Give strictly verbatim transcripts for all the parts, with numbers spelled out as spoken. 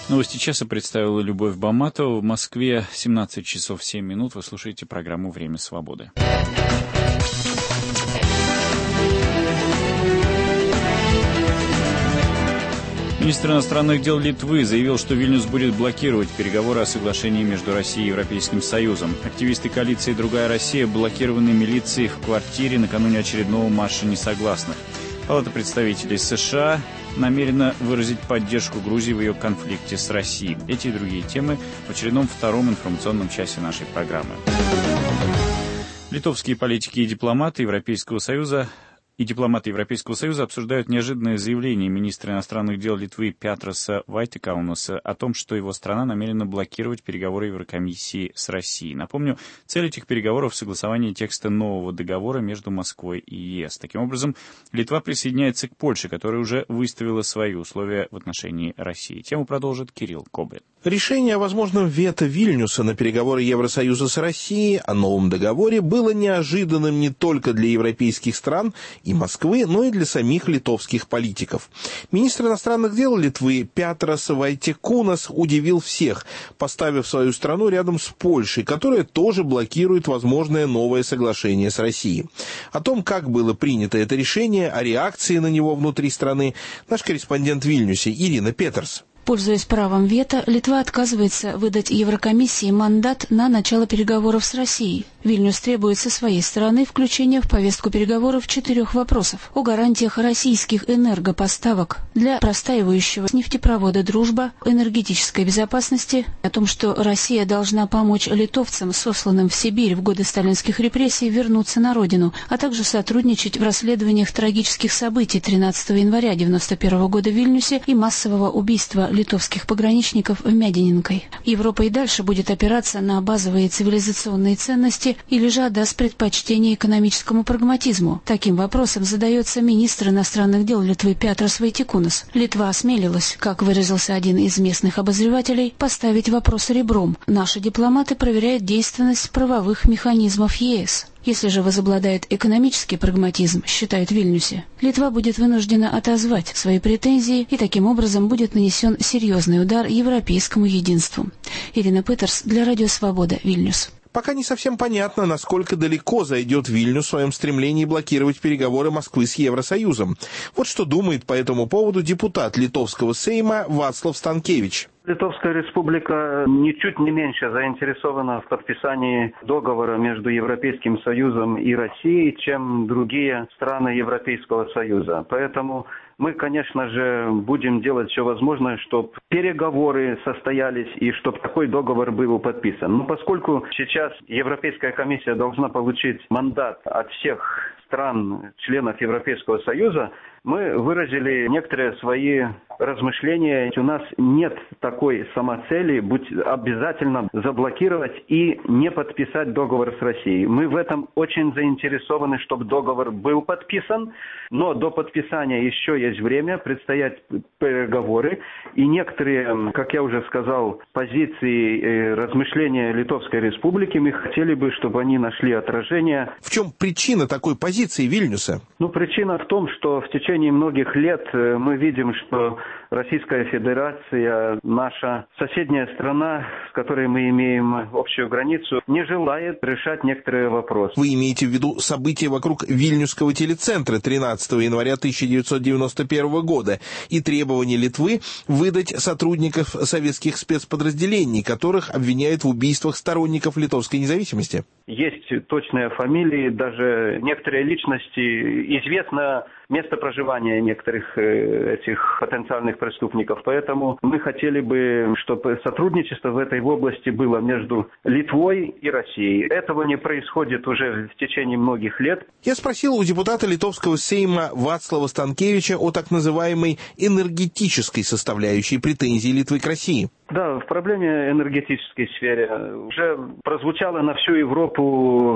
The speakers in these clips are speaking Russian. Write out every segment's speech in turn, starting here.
Новости часа представила Любовь Баматова. В Москве семнадцать часов семь минут. Вы слушаете программу «Время свободы». Министр иностранных дел Литвы заявил, что Вильнюс будет блокировать переговоры о соглашении между Россией и Европейским Союзом. Активисты коалиции «Другая Россия» блокированы милицией в квартире накануне очередного марша несогласных. Палата представителей США намерена выразить поддержку Грузии в ее конфликте с Россией. Эти и другие темы в очередном втором информационном часе нашей программы. Литовские политики и дипломаты Европейского Союза и дипломаты Европейского Союза обсуждают неожиданное заявление министра иностранных дел Литвы Пятроса Вайтикаунаса о том, что его страна намерена блокировать переговоры Еврокомиссии с Россией. Напомню, цель этих переговоров — согласование текста нового договора между Москвой и ЕС. Таким образом, Литва присоединяется к Польше, которая уже выставила свои условия в отношении России. Тему продолжит Кирилл Кобрин. Решение о возможном вето Вильнюса на переговоры Евросоюза с Россией о новом договоре было неожиданным не только для европейских стран и Москвы, но и для самих литовских политиков. Министр иностранных дел Литвы Пятрас Вайтикунас удивил всех, поставив свою страну рядом с Польшей, которая тоже блокирует возможное новое соглашение с Россией. О том, как было принято это решение, о реакции на него внутри страны, наш корреспондент в Вильнюсе Ирина Петерс. Пользуясь правом вето, Литва отказывается выдать Еврокомиссии мандат на начало переговоров с Россией. Вильнюс требует со своей стороны включения в повестку переговоров четырех вопросов о гарантиях российских энергопоставок для простаивающего нефтепровода «Дружба», энергетической безопасности, о том, что Россия должна помочь литовцам, сосланным в Сибирь в годы сталинских репрессий, вернуться на родину, а также сотрудничать в расследованиях трагических событий тринадцатого января девяносто первого года в Вильнюсе и массового убийства литовских пограничников в Мядининкой. Европа и дальше будет опираться на базовые цивилизационные ценности или же отдаст предпочтение экономическому прагматизму. Таким вопросом задается министр иностранных дел Литвы Пятрас Вайтикунас. Литва осмелилась, как выразился один из местных обозревателей, поставить вопрос ребром. Наши дипломаты проверяют действенность правовых механизмов ЕС. Если же возобладает экономический прагматизм, считают в Вильнюсе, Литва будет вынуждена отозвать свои претензии, и таким образом будет нанесен серьезный удар европейскому единству. Ирина Петерс для Радио Свобода, Вильнюс. Пока не совсем понятно, насколько далеко зайдет Вильнюс в своем стремлении блокировать переговоры Москвы с Евросоюзом. Вот что думает по этому поводу депутат Литовского Сейма Вацлав Станкевич. Литовская республика ничуть не меньше заинтересована в подписании договора между Европейским Союзом и Россией, чем другие страны Европейского Союза. Поэтому мы, конечно же, будем делать все возможное, чтобы переговоры состоялись и чтобы такой договор был подписан. Но поскольку сейчас Европейская комиссия должна получить мандат от всех стран, членов Европейского Союза, мы выразили некоторые свои размышления. У нас нет такой самоцели быть обязательно заблокировать и не подписать договор с Россией. Мы в этом очень заинтересованы, чтобы договор был подписан, но до подписания еще есть время, предстоят переговоры, и некоторые, как я уже сказал, позиции и размышления Литовской Республики мы хотели бы, чтобы они нашли отражение. В чем причина такой позиции Вильнюса? Ну, причина в том, что в течение В течение многих лет мы видим, что Российская Федерация, наша соседняя страна, с которой мы имеем общую границу, не желает решать некоторые вопросы. Вы имеете в виду события вокруг Вильнюсского телецентра тринадцатого января тысяча девятьсот девяносто первого года и требования Литвы выдать сотрудников советских спецподразделений, которых обвиняют в убийствах сторонников литовской независимости? Есть точные фамилии, даже некоторые личности, известно место проживания некоторых этих потенциальных преступников. Поэтому мы хотели бы, чтобы сотрудничество в этой области было между Литвой и Россией. Этого не происходит уже в течение многих лет. Я спросил у депутата Литовского Сейма Вацлава Станкевича о так называемой энергетической составляющей претензий Литвы к России. Да, в проблеме энергетической сфере уже прозвучало на всю Европу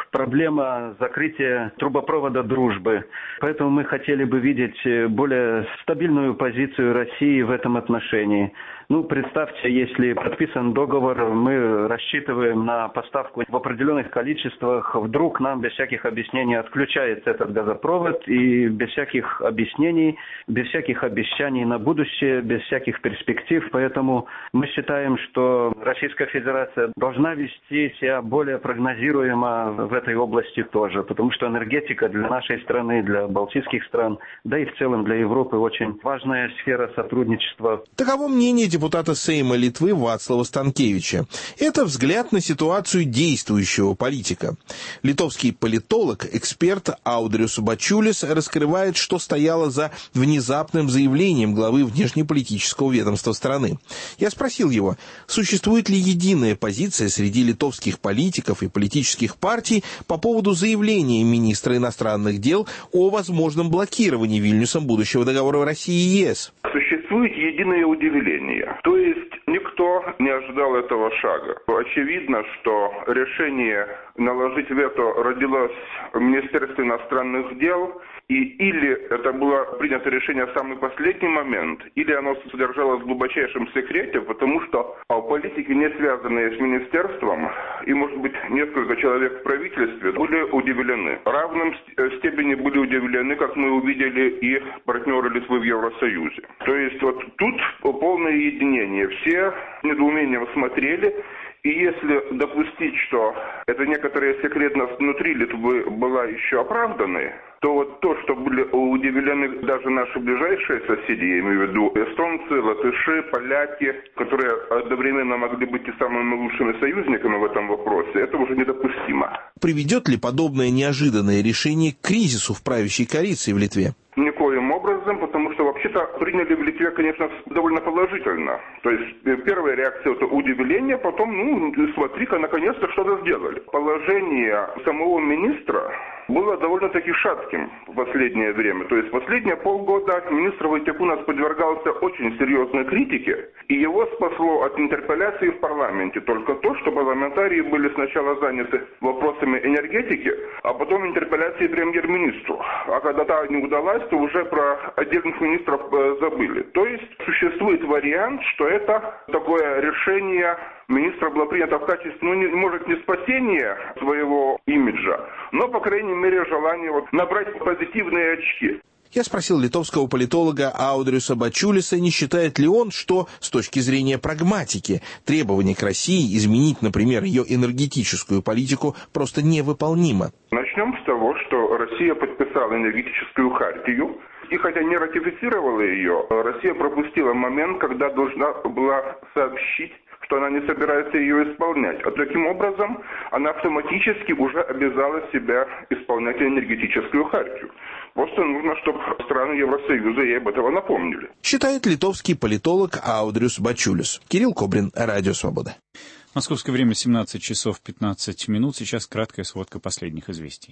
проблема закрытия трубопровода «Дружбы». Поэтому мы хотели бы видеть более стабильную позицию России в этом отношении. Ну, представьте, если подписан договор, мы рассчитываем на поставку в определенных количествах, вдруг нам без всяких объяснений отключается этот газопровод, и без всяких объяснений, без всяких обещаний на будущее, без всяких перспектив. Поэтому мы считаем, что Российская Федерация должна вести себя более прогнозируемо в этой области тоже, потому что энергетика для нашей страны, для балтийских стран, да и в целом для Европы очень важная сфера сотрудничества. Таково мнение депутата Сейма Литвы Вацлава Станкевича. Это взгляд на ситуацию действующего политика. Литовский политолог, эксперт Аудриус Бачулис раскрывает, что стояло за внезапным заявлением главы внешнеполитического ведомства страны. Я спросил его, существует ли единая позиция среди литовских политиков и политических партий по поводу заявления министра иностранных дел о возможном блокировании Вильнюсом будущего договора России и ЕС. Существует единое удивление. То есть никто не ожидал этого шага. Очевидно, что решение наложить вето родилось в Министерстве иностранных дел, и или это было принято решение в самый последний момент, или оно содержалось в глубочайшем секрете, потому что политики, не связанные с министерством, и, может быть, несколько человек в правительстве, были удивлены. В равном степени были удивлены, как мы увидели, и партнеры Литвы в Евросоюзе. То есть вот тут полное единение. Все с недоумением смотрели. И если допустить, что эта некоторая секретность внутри Литвы была еще оправданной, то вот то, что были удивлены даже наши ближайшие соседи, я имею в виду эстонцы, латыши, поляки, которые одновременно могли быть и самыми лучшими союзниками в этом вопросе, это уже недопустимо. Приведет ли подобное неожиданное решение к кризису в правящей коалиции в Литве? Никоим образом, потому что вообще-то приняли в Литве, конечно, довольно положительно. То есть первая реакция — это удивление, потом, ну, смотри-ка, наконец-то что-то сделали. Положение самого министра было довольно-таки шатким в последнее время. То есть последние полгода министр Войтекунас подвергался очень серьезной критике, и его спасло от интерпелляции в парламенте только то, что парламентарии были сначала заняты вопросами энергетики, а потом интерпелляцией премьер-министру. А когда та не удалась, то уже про отдельных министров забыли. То есть существует вариант, что это такое решение министра было принято в качестве, ну, не, может, не спасения своего имиджа, но, по крайней мере, желание вот набрать позитивные очки. Я спросил литовского политолога Аудриуса Бачулиса, не считает ли он, что с точки зрения прагматики требование к России изменить, например, ее энергетическую политику просто невыполнимо. Начнем с того, что Россия подписала энергетическую хартию, и хотя не ратифицировала ее, Россия пропустила момент, когда должна была сообщить, что она не собирается ее исполнять. А таким образом она автоматически уже обязала себя исполнять энергетическую хартию. Просто нужно, чтобы страны Евросоюза ей об этом напомнили. Считает литовский политолог Аудриус Бачулис. Кирилл Кобрин, Радио Свобода. Московское время семнадцать часов пятнадцать минут. Сейчас краткая сводка последних известий.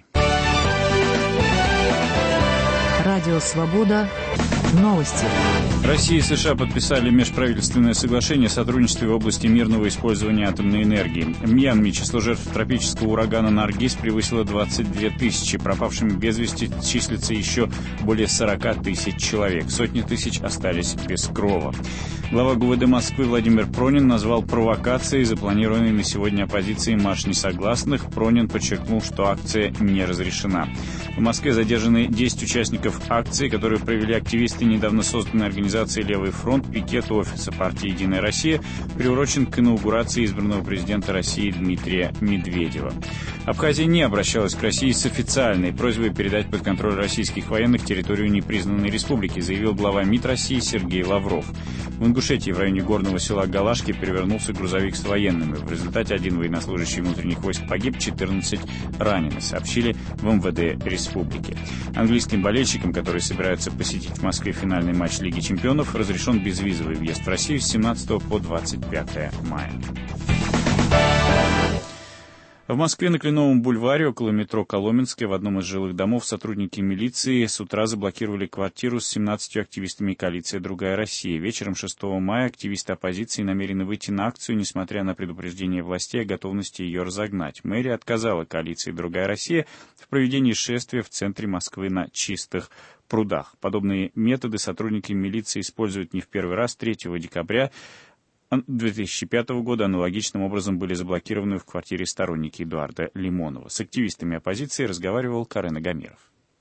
Радио Свобода. Новости. Россия и США подписали межправительственное соглашение о сотрудничестве в области мирного использования атомной энергии. В Мьянме число жертв тропического урагана Наргиз превысило двадцать две тысячи. Пропавшими без вести числится еще более сорок тысяч человек. Сотни тысяч остались без крова. Глава ГУВД Москвы Владимир Пронин назвал провокацией запланированной на сегодня оппозицией марш несогласных. Пронин подчеркнул, что акция не разрешена. В Москве задержаны десять участников акции, которые провели активисты недавно созданной организации «Левый фронт». Пикет офиса партии «Единая Россия» приурочен к инаугурации избранного президента России Дмитрия Медведева. Абхазия не обращалась к России с официальной просьбой передать под контроль российских военных территорию непризнанной республики, заявил глава МИД России Сергей Лавров. В Ингушетии в районе горного села Галашки перевернулся грузовик с военными. В результате один военнослужащий внутренних войск погиб, четырнадцать ранены, сообщили в эм вэ дэ республики. Английским болельщикам, которые собираются посетить в Москве финальный матч Лиги чемпионов, разрешен безвизовый въезд в Россию с семнадцатого по двадцать пятое мая. В Москве на Кленовом бульваре около метро Коломенское в одном из жилых домов сотрудники милиции с утра заблокировали квартиру с семнадцатью активистами коалиции «Другая Россия». Вечером шестого мая активисты оппозиции намерены выйти на акцию, несмотря на предупреждение властей о готовности ее разогнать. Мэрия отказала коалиции «Другая Россия» в проведении шествия в центре Москвы на Чистых прудах. Подобные методы сотрудники милиции используют не в первый раз. третьего декабря две тысячи пятого года аналогичным образом были заблокированы в квартире сторонники Эдуарда Лимонова. С активистами оппозиции разговаривал Карен Агамиров.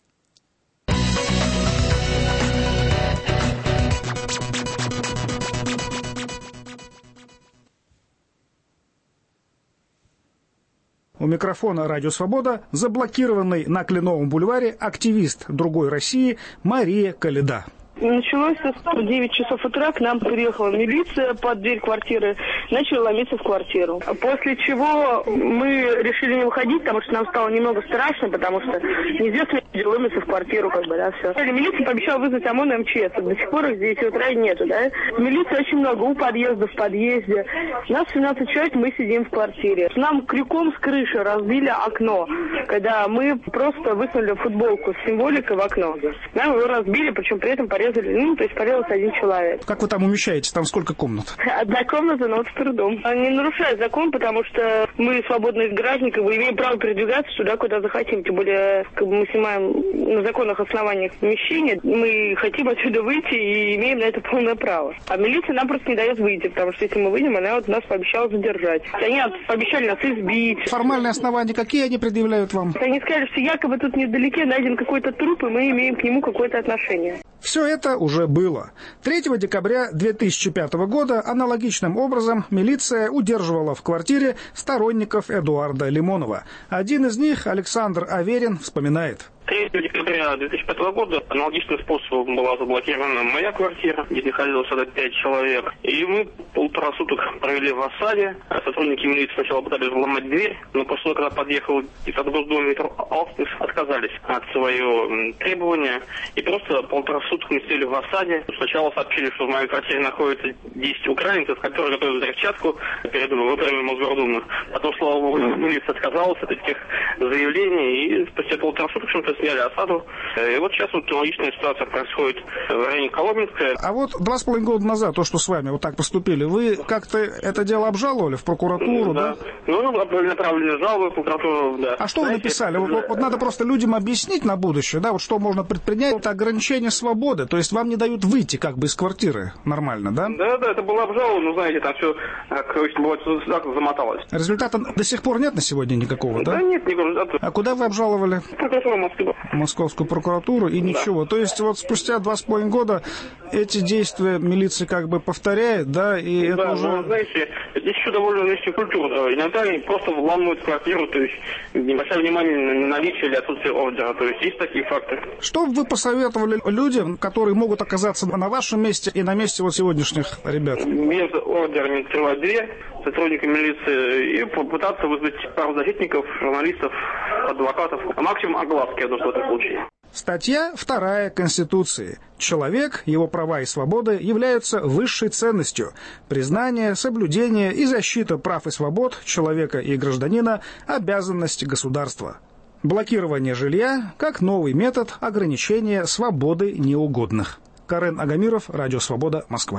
У микрофона «Радио Свобода» заблокированный на Кленовом бульваре активист «Другой России» Мария Каледа. Началось в девять часов утра, к нам приехала милиция под дверь квартиры, начала ломиться в квартиру. После чего мы решили не выходить, потому что нам стало немного страшно, потому что неизвестные люди ломятся в квартиру, как бы, да, все. Милиция пообещала вызвать ОМОН и МЧС, до сих пор их с девяти утра и нету, да. Милиции очень много, у подъезда, в подъезде. Нас семнадцать человек, мы сидим в квартире. Нам крюком с крыши разбили окно, когда мы просто высунули футболку с символикой в окно. Нам его разбили, причем при этом порезали. Ну, то есть порезался один человек. Как вы там умещаетесь? Там сколько комнат? Одна комната, но вот с трудом. Не нарушает закон, потому что мы свободные граждане, как бы имеем право передвигаться туда, куда захотим. Тем более, как бы мы снимаем на законных основаниях помещение, мы хотим отсюда выйти и имеем на это полное право. А милиция нам просто не дает выйти, потому что если мы выйдем, она вот нас пообещала задержать. Они пообещали нас избить. Формальные основания какие они предъявляют вам? Они сказали, что якобы тут недалеке найден какой-то труп, и мы имеем к нему какое-то отношение. Все это уже было. третьего декабря две тысячи пятого года аналогичным образом милиция удерживала в квартире сторонников Эдуарда Лимонова. Один из них, Александр Аверин, вспоминает. третьего декабря две тысячи пятого года аналогичным способом была заблокирована моя квартира, где находилось тогда пять человек. И мы полтора суток провели в осаде. Сотрудники милиции сначала пытались взломать дверь, но после того, когда подъехал из Госдумы метро Алстис, отказались от своего требования. И просто полтора суток мы сидели в осаде. Сначала сообщили, что в моей квартире находится десять украинцев, которые готовят взрывчатку перед выборами Мосгордумы. Потом, слава богу, милиция отказалась от этих заявлений. И спустя полтора суток что-то сняли осаду. И вот сейчас вот аналогичная ситуация происходит в районе Коломенское. А вот два с половиной года назад, то, что с вами вот так поступили, вы как-то это дело обжаловали в прокуратуру, да? Да. Ну, направлены жалобы в прокуратуру, да. А что Знаете, вы написали? Вот, вот надо просто людям объяснить на будущее, да, вот что можно предпринять, это ограничение свободы, то есть вам не дают выйти как бы из квартиры нормально, да? Да, да, это было обжаловано, но знаете, там все, как бывает, замоталось. Результата до сих пор нет на сегодня никакого, да? Да нет, никакого результата. А куда вы обжаловали? Прокуратура Москвы. Московскую прокуратуру и ничего. Да. То есть вот спустя два с половиной года эти действия милиция как бы повторяет, да, и да, это уже... Ну, знаете, здесь еще довольно есть культура. Иногда они просто вламывают квартиру, то есть не обращая внимания на наличие или отсутствие ордера. То есть есть такие факты. Что бы вы посоветовали людям, которые могут оказаться на вашем месте и на месте вот сегодняшних ребят? Без ордера не открывать дверь сотрудникам милиции и попытаться вызвать правозащитников, журналистов, адвокатов, а максимум огласки, я думаю, в этом случае. Статья вторая Конституции. Человек, его права и свободы являются высшей ценностью. Признание, соблюдение и защита прав и свобод человека и гражданина – обязанность государства. Блокирование жилья как новый метод ограничения свободы неугодных. Карен Агамиров, Радио Свобода, Москва.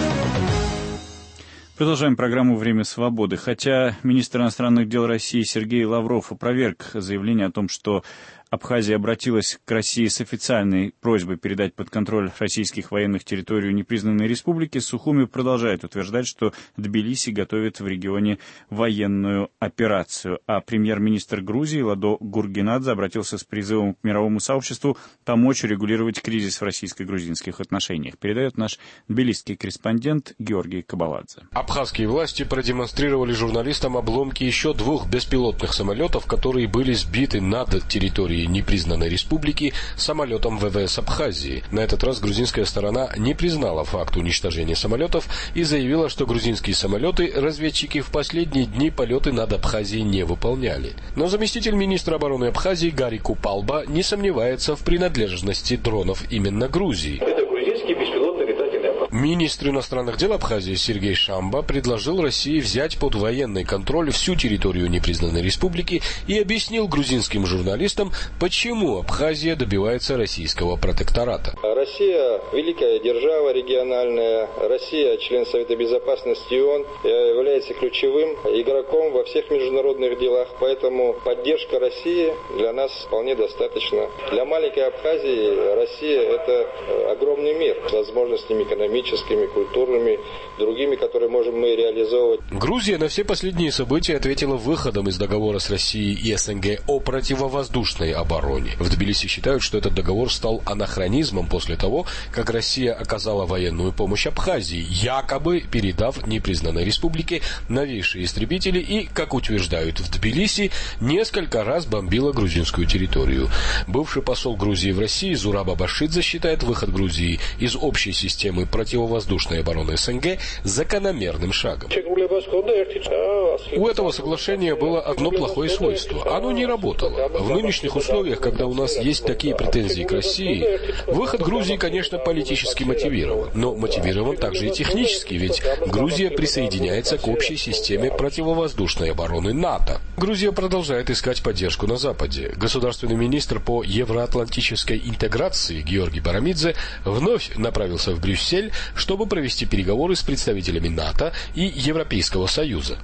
Продолжаем программу «Время свободы». Хотя министр иностранных дел России Сергей Лавров опроверг заявление о том, что Абхазия обратилась к России с официальной просьбой передать под контроль российских военных территорию непризнанной республики, Сухуми продолжает утверждать, что Тбилиси готовит в регионе военную операцию. А премьер-министр Грузии Ладо Гургенадзе обратился с призывом к мировому сообществу помочь регулировать кризис в российско-грузинских отношениях. Передает наш тбилисский корреспондент Георгий Кабаладзе. Абхазские власти продемонстрировали журналистам обломки еще двух беспилотных самолетов, которые были сбиты над территорией непризнанной республики самолетом ВВС Абхазии. На этот раз грузинская сторона не признала факт уничтожения самолетов и заявила, что грузинские самолеты разведчики в последние дни полеты над Абхазией не выполняли. Но заместитель министра обороны Абхазии Гари Купалба не сомневается в принадлежности дронов именно Грузии. Это грузинские беспилотные летательные аппараты. Министр иностранных дел Абхазии Сергей Шамба предложил России взять под военный контроль всю территорию непризнанной республики и объяснил грузинским журналистам, почему Абхазия добивается российского протектората. Россия великая держава региональная, Россия член Совета Безопасности ООН, является ключевым игроком во всех международных делах, поэтому поддержка России для нас вполне достаточно. Для маленькой Абхазии Россия – это огромный мир с возможностями экономическими, культурными, другими, которые можем мы реализовывать. Грузия на все последние события ответила выходом из договора с Россией и СНГ о противовоздушной обороне. В Тбилиси считают, что этот договор стал анахронизмом после того, как Россия оказала военную помощь Абхазии, якобы передав непризнанной республике новейшие истребители и, как утверждают в Тбилиси, несколько раз бомбила грузинскую территорию. Бывший посол Грузии в России Зураб Абашидзе считает выход Грузии из общей системы противовоздушной обороны СНГ закономерным шагом. У этого соглашения было одно плохое свойство. Оно не работало. В нынешних условиях, когда у нас есть такие претензии к России, выход Грузии, конечно, политически мотивирован, но мотивирован также и технически, ведь Грузия присоединяется к общей системе противовоздушной обороны НАТО. Грузия продолжает искать поддержку на Западе. Государственный министр по евроатлантической интеграции Георгий Барамидзе вновь направился в Брюссель, чтобы провести переговоры с представителями НАТО и Европейского Союза.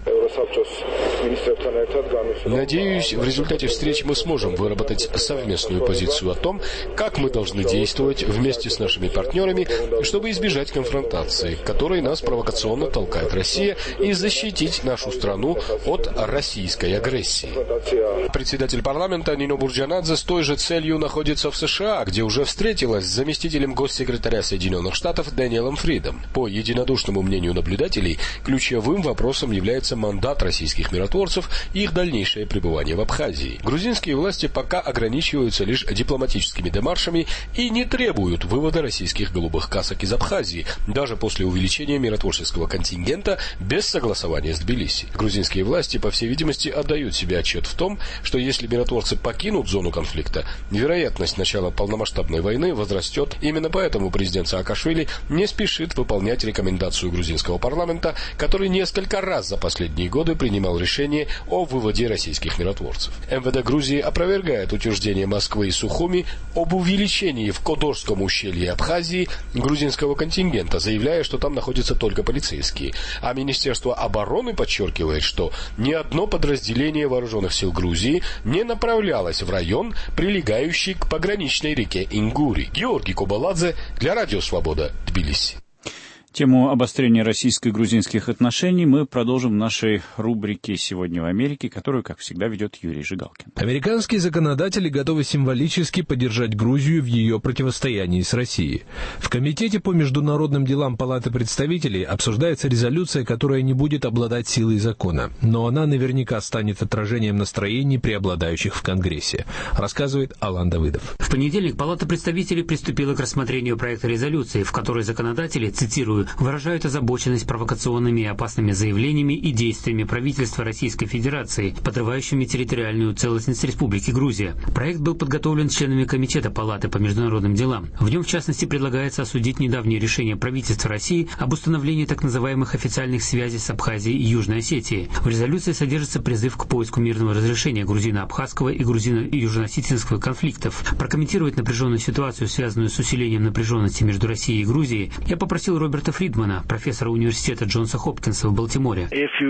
Надеюсь, в результате встреч мы сможем выработать совместную позицию о том, как мы должны действовать вместе с нашими партнерами, чтобы избежать конфронтации, к которой нас провокационно толкает Россия, и защитить нашу страну от российской агрессии. Председатель парламента Нино Бурджанадзе с той же целью находится в США, где уже встретилась с заместителем госсекретаря Соединенных Штатов Дэниелом Фридом. По единодушному мнению наблюдателей, ключевым вопросом является мандат российских миротворцев и их дальнейшее пребывание в Абхазии. Грузинские власти пока ограничиваются лишь дипломатическими демаршами и не требуют вывода российских голубых касок из Абхазии, даже после увеличения миротворческого контингента без согласования с Тбилиси. Грузинские власти, по всей видимости, отдают себе отчет в том, что если миротворцы покинут зону конфликта, вероятность начала полномасштабной войны возрастет. Именно поэтому президент Саакашвили не спешит выполнять рекомендацию грузинского парламента, который несколько раз за последние годы принимал решение о выводе российских миротворцев. МВД Грузии опровергает утверждение Москвы и Сухуми об увеличении в Кодорском ущелье Абхазии грузинского контингента, заявляя, что там находятся только полицейские. А Министерство обороны подчеркивает, что ни одно подразделение вооруженных сил Грузии не направлялось в район, прилегающий к пограничной реке Ингури. Георгий Кобаладзе для Радио Свобода, Тбилиси. Тему обострения российско-грузинских отношений мы продолжим в нашей рубрике «Сегодня в Америке», которую, как всегда, ведет Юрий Жигалкин. Американские законодатели готовы символически поддержать Грузию в ее противостоянии с Россией. В Комитете по международным делам Палаты представителей обсуждается резолюция, которая не будет обладать силой закона, но она наверняка станет отражением настроений, преобладающих в Конгрессе, рассказывает Алан Давыдов. В понедельник Палата представителей приступила к рассмотрению проекта резолюции, в которой законодатели, цитирую, выражают озабоченность провокационными и опасными заявлениями и действиями правительства Российской Федерации, подрывающими территориальную целостность Республики Грузия. Проект был подготовлен членами Комитета Палаты по международным делам. В нем, в частности, предлагается осудить недавнее решение правительства России об установлении так называемых официальных связей с Абхазией и Южной Осетией. В резолюции содержится призыв к поиску мирного разрешения грузино-абхазского и грузино-южно-осетинского конфликтов. Прокомментировать напряженную ситуацию, связанную с усилением напряженности между Россией и Грузией, я попросил Роберта Фридмана, профессора университета Джонса Хопкинса в Балтиморе.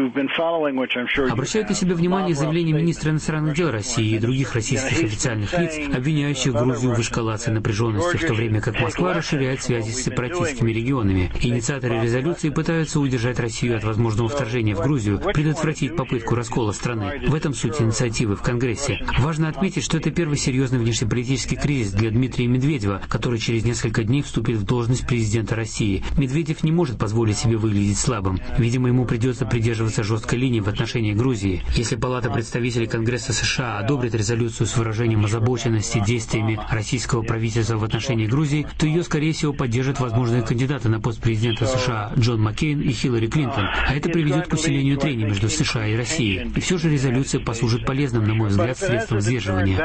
Обращаю на себя внимание заявление министра иностранных дел России и других российских официальных лиц, обвиняющих Грузию в эскалации напряженности, в то время как Москва расширяет связи с сепаратистскими регионами. Инициаторы резолюции пытаются удержать Россию от возможного вторжения в Грузию, предотвратить попытку раскола страны. В этом суть инициативы в Конгрессе. Важно отметить, что это первый серьезный внешнеполитический кризис для Дмитрия Медведева, который через несколько дней вступит в должность президента России. Медведев не может позволить себе выглядеть слабым. Видимо, ему придется придерживаться жесткой линии в отношении Грузии. Если Палата представителей Конгресса США одобрит резолюцию с выражением озабоченности действиями российского правительства в отношении Грузии, то ее, скорее всего, поддержат возможные кандидаты на пост президента США Джон Маккейн и Хиллари Клинтон. А это приведет к усилению трений между США и Россией. И все же резолюция послужит полезным, на мой взгляд, средством сдерживания.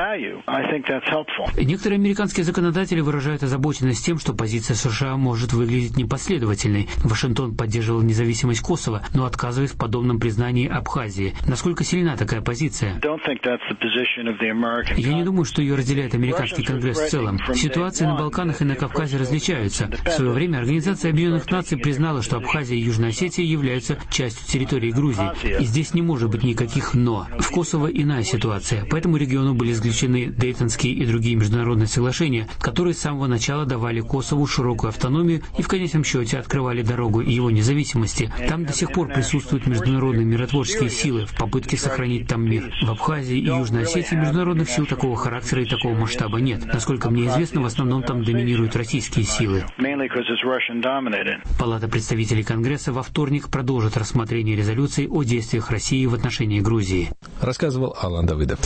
Некоторые американские законодатели выражают озабоченность тем, что позиция США может выглядеть непоследовательной нежелательной. Вашингтон поддерживал независимость Косово, но отказывает в подобном признании Абхазии. Насколько сильна такая позиция? Я не думаю, что ее разделяет американский Конгресс в целом. Ситуации на Балканах и на Кавказе различаются. В свое время Организация Объединенных Наций признала, что Абхазия и Южная Осетия являются частью территории Грузии. И здесь не может быть никаких «но». В Косово иная ситуация. По этому региону были заключены Дейтонские и другие международные соглашения, которые с самого начала давали Косову широкую автономию и в конечном счете открывали дорогу его независимости. Там до сих пор присутствуют международные миротворческие силы в попытке сохранить там мир. В Абхазии и Южной Осетии международных сил такого характера и такого масштаба нет. Насколько мне известно, в основном там доминируют российские силы. Палата представителей Конгресса во вторник продолжит рассмотрение резолюции о действиях России в отношении Грузии. Рассказывал Алан Давыдов.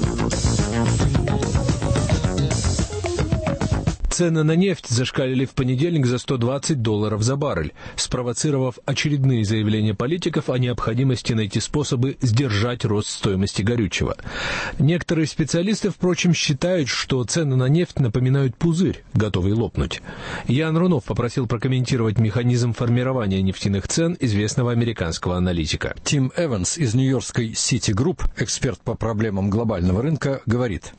Цены на нефть зашкалили в понедельник за сто двадцать долларов за баррель, спровоцировав очередные заявления политиков о необходимости найти способы сдержать рост стоимости горючего. Некоторые специалисты, впрочем, считают, что цены на нефть напоминают пузырь, готовый лопнуть. Ян Рунов попросил прокомментировать механизм формирования нефтяных цен известного американского аналитика. Тим Эванс из нью-йоркской Citigroup, эксперт по проблемам глобального рынка, говорит: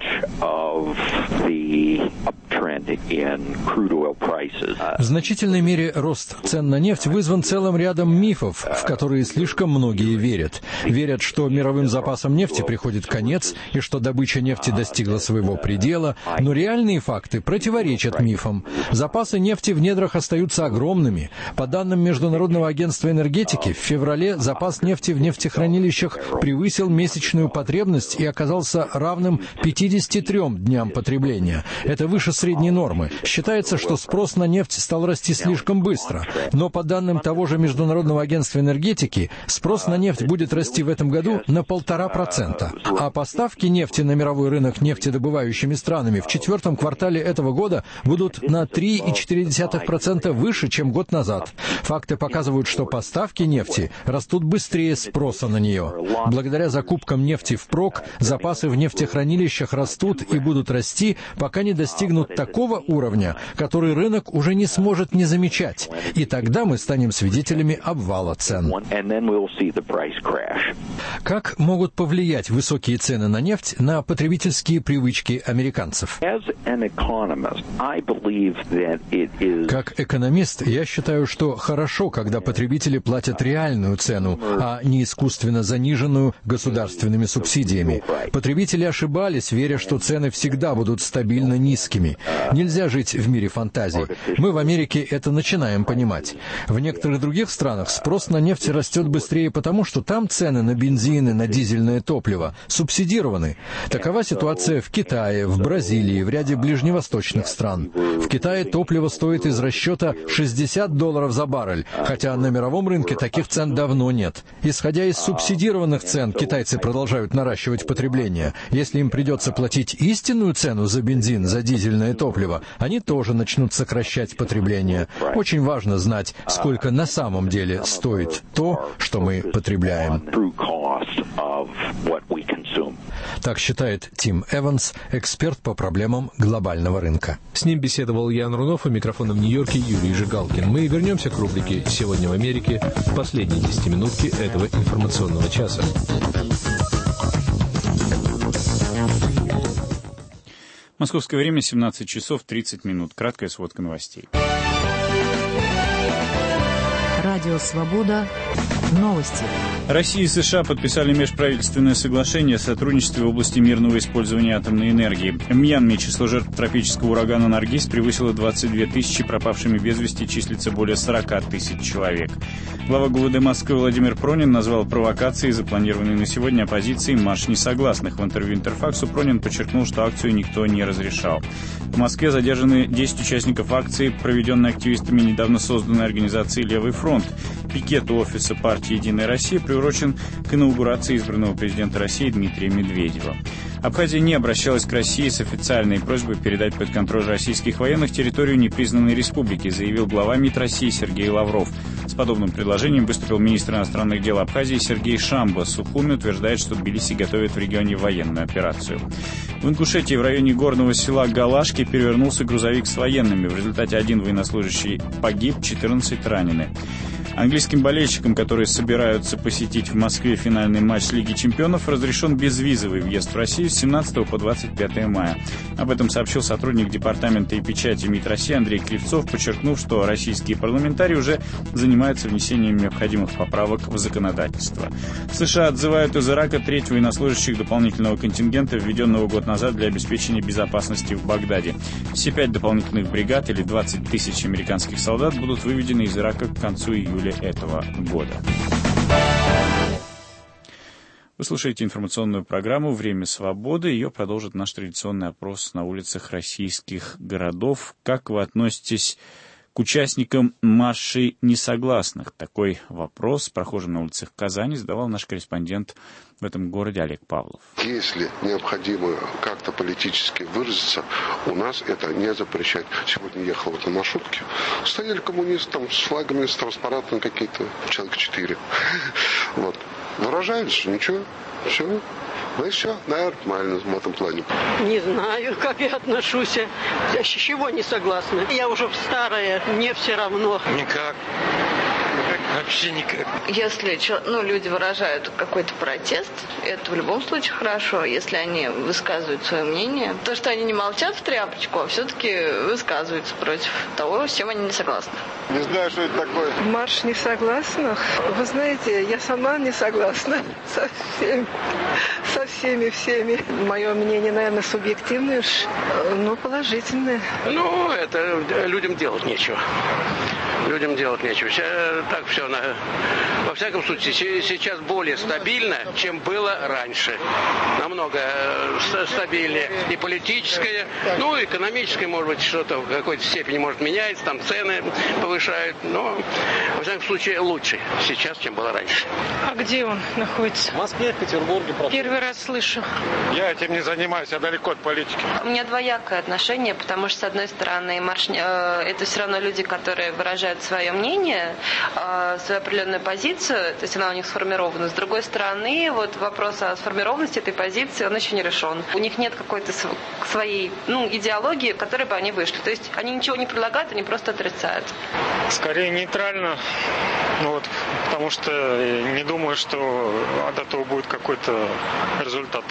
в значительной мере рост цен на нефть вызван целым рядом мифов, в которые слишком многие верят. Верят, что мировым запасам нефти приходит конец и что добыча нефти достигла своего предела, но реальные факты противоречат мифам. Запасы нефти в недрах остаются огромными. По данным Международного агентства энергетики, в феврале запас нефти в нефтехранилищах превысил месячную потребность и оказался равным пятидесяти трём дням потребления. Это выше средней нормы. Считается, что спрос на нефть стал расти слишком быстро. Но по данным того же Международного агентства энергетики, спрос на нефть будет расти в этом году на полтора процента. А поставки нефти на мировой рынок нефтедобывающими странами в четвертом квартале этого года будут на три целых четыре десятых процента выше, чем год назад. Факты показывают, что поставки нефти растут быстрее спроса на нее. Благодаря закупкам нефти впрок, запасы в нефтехранилищах растут и будут расти, пока не достигнут такого уровня, который рынок уже не сможет не замечать. И тогда мы станем свидетелями обвала цен. Как могут повлиять высокие цены на нефть на потребительские привычки американцев? Как экономист, я считаю, что хорошо, когда потребители платят реальную цену, а не искусственно заниженную государственными субсидиями. Потребители ошибались, веря, что цены всегда будут стабильно низкими. Нельзя жить в мире фантазий. Мы в Америке это начинаем понимать. В некоторых других странах спрос на нефть растет быстрее потому, что там цены на бензин и на дизельное топливо субсидированы. Такова ситуация в Китае, в Бразилии, в ряде ближневосточных стран. В Китае топливо стоит из расчета шестьдесят долларов за баррель, хотя на мировом рынке таких цен давно нет. Исходя из субсидированных цен, китайцы продолжают наращивать потребление. Если им придется платить истинную цену за бензин, за дизельное топливо, они тоже начнут сокращать потребление. Очень важно знать, сколько на самом деле стоит то, что мы потребляем. Так считает Тим Эванс, эксперт по проблемам глобального рынка. С ним беседовал Ян Рунов, у микрофона в Нью-Йорке Юрий Жигалкин. Мы вернемся к рубрике «Сегодня в Америке» в последние десятиминутки этого информационного часа. Московское время семнадцать часов тридцать минут. Краткая сводка новостей. Радио «Свобода». Новости. Россия и США подписали межправительственное соглашение о сотрудничестве в области мирного использования атомной энергии. В Мьянме число жертв тропического урагана Наргиз превысило двадцать две тысячи, пропавшими без вести числится более сорок тысяч человек. Глава ГУВД Москвы Владимир Пронин назвал провокацией запланированной на сегодня оппозицией марш несогласных. В интервью Интерфаксу Пронин подчеркнул, что акцию никто не разрешал. В Москве задержаны десять участников акции, проведенной активистами недавно созданной организации «Левый фронт». Пикет у офиса партии «Единая Россия» приурочен к инаугурации избранного президента России Дмитрия Медведева. Абхазия не обращалась к России с официальной просьбой передать под контроль российских военных территорию непризнанной республики, заявил глава МИД России Сергей Лавров. С подобным предложением выступил министр иностранных дел Абхазии Сергей Шамба. Сухуми утверждает, что Тбилиси готовит в регионе военную операцию. В Ингушетии в районе горного села Галашки перевернулся грузовик с военными. В результате один военнослужащий погиб, четырнадцать ранены. Английским болельщикам, которые собираются посетить в Москве финальный матч Лиги чемпионов, разрешен безвизовый въезд в Россию с семнадцатого по двадцать пятое мая. Об этом сообщил сотрудник Департамента и печати МИД России Андрей Кривцов, подчеркнув, что российские парламентарии уже занимаются внесением необходимых поправок в законодательство. США отзывают из Ирака треть военнослужащих дополнительного контингента, введенного год назад для обеспечения безопасности в Багдаде. Все пять дополнительных бригад, или двадцать тысяч американских солдат, будут выведены из Ирака к концу июля этого года. Вы слушаете информационную программу «Время свободы». Ее продолжит наш традиционный опрос на улицах российских городов. Как вы относитесь к участникам маршей несогласных? Такой вопрос прохожим на улицах Казани задавал наш корреспондент в этом городе Олег Павлов. Если необходимо как-то политически выразиться, у нас это не запрещать. Сегодня ехал вот на маршрутке, стояли коммунисты там с флагами, с транспарантами какие-то, человек четыре. Вот. Выражаются, ничего, все. Ну и все, нормально в этом плане. Не знаю, как я отношусь. Я с чего не согласна? Я уже старая, мне все равно. Никак. Вообще никак. Если ну, люди выражают какой-то протест, это в любом случае хорошо, если они высказывают свое мнение. То, что они не молчат в тряпочку, а все-таки высказываются против того, с чем они не согласны. Не знаю, что это такое. Марш несогласных? Вы знаете, я сама не согласна со всеми, со всеми, всеми. Мое мнение, наверное, субъективное, но положительное. Ну, это людям делать нечего. Людям делать нечего. Так все, на... во всяком случае, сейчас более стабильно, чем было раньше. Намного стабильнее. И политическое, ну, экономическое, может быть, что-то в какой-то степени может меняется, там цены повышают, но, во всяком случае, лучше сейчас, чем было раньше. А где он находится? В Москве, в Петербурге. Просто. Первый раз слышу. Я этим не занимаюсь, я далеко от политики. У меня двоякое отношение, потому что, с одной стороны, марш... это все равно люди, которые выражают свое мнение, свою определенную позицию, то есть она у них сформирована. С другой стороны, вот вопрос о сформированности этой позиции, он еще не решен. У них нет какой-то своей ну, идеологии, в которой бы они вышли. То есть они ничего не предлагают, они просто отрицают. Скорее нейтрально, вот, потому что не думаю, что от этого будет какой-то результат.